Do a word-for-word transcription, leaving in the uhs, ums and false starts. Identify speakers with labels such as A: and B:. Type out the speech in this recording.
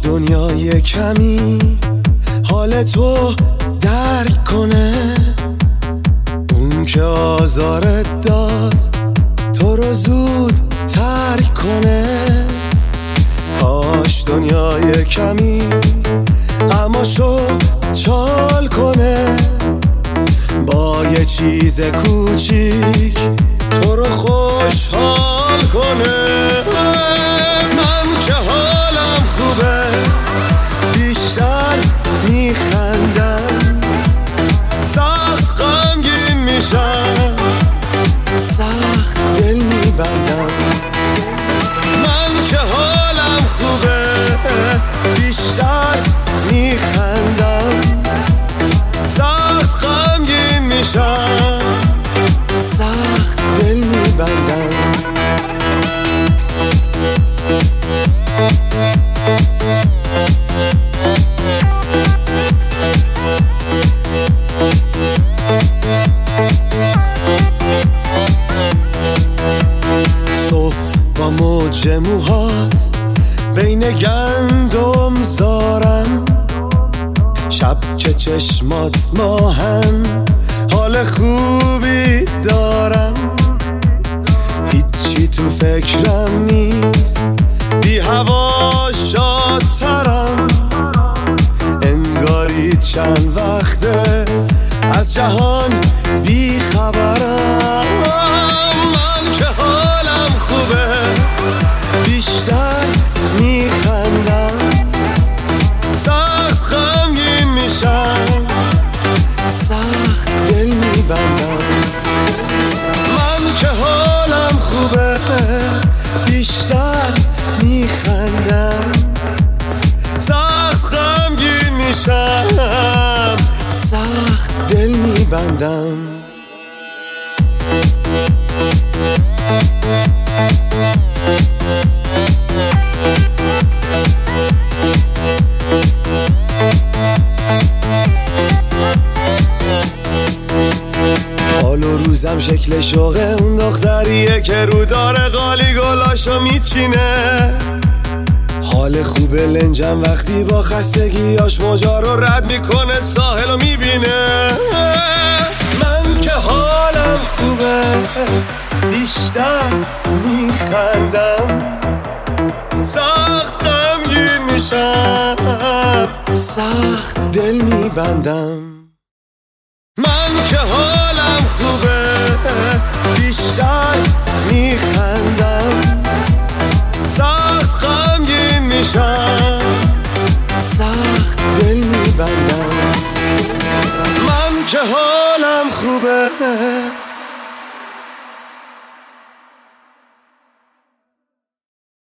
A: دنیای کمی حال تو درک کنه، اون که آزارت داد تو رو زود ترک کنه. کاش دنیای کمی غماشو چال کنه، با یه چیز کوچیک تو رو خوشحال کنه. من که حالم خوبه بیشتر میخندم، سخت غمگین میشم سخت دل میبندم. من که حالم خوبه بیشتر میخندم، سخت غمگین میشم سخت دل میبندم. صبح با موج موهات بین گندم زارم، شب که چشمات ماهن حال خوبی دارم. هیچی تو فکرم نیست، بی هوا شادترم، انگاری چند وقته از جهان بی خبرم. من که حالم خوبه بیشتر میخندم، سخت غمگین میشم سخت دل میبندم. من که حالم خوبه بیشتر میخندم، سخت غمگین میشم سخت دل میبندم. حال و روزم شکل شوقه اون دختریه که رو داره قالی گلاشو میچینه. حال خوبه لنجم وقتی با خستگیاش موجا رو رد میکنه ساحل رو میبینه. من که حالم خوبه بیشتر میخندم، سخت غمگین میشم سخت دل میبندم. من که حالم خوبه بیشتر میخندم، سخت غمگین میشم سخت دل میبندم. من که حالم خوبه